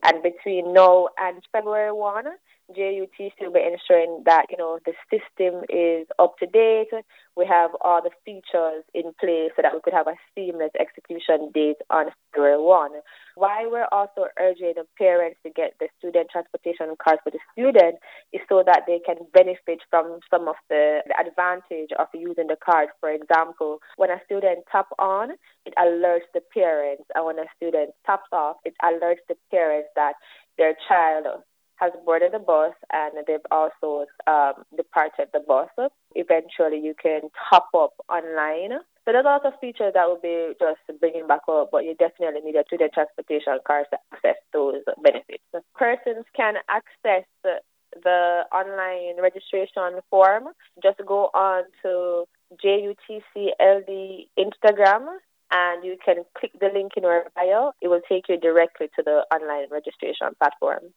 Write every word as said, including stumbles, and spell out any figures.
And between now and February first, J U T C will be ensuring that, you know, the system is up to date. We have all the features in place so that we could have a seamless execution date on February first. Why we're also urging the parents to get the student transportation cards for the student is so that they can benefit from some of the, the advantage of using the card. For example, when a student tap on, it alerts the parents, and when a student taps off, it alerts the parents that their child has boarded the bus and they've also um, departed the bus. Eventually, you can top up online. So there's a lot of features that will be just bringing back up, but you definitely need a student transportation card to access those benefits. Persons can access the online registration form. Just go on to J U T C L D Instagram and you can click the link in our bio. It will take you directly to the online registration platform.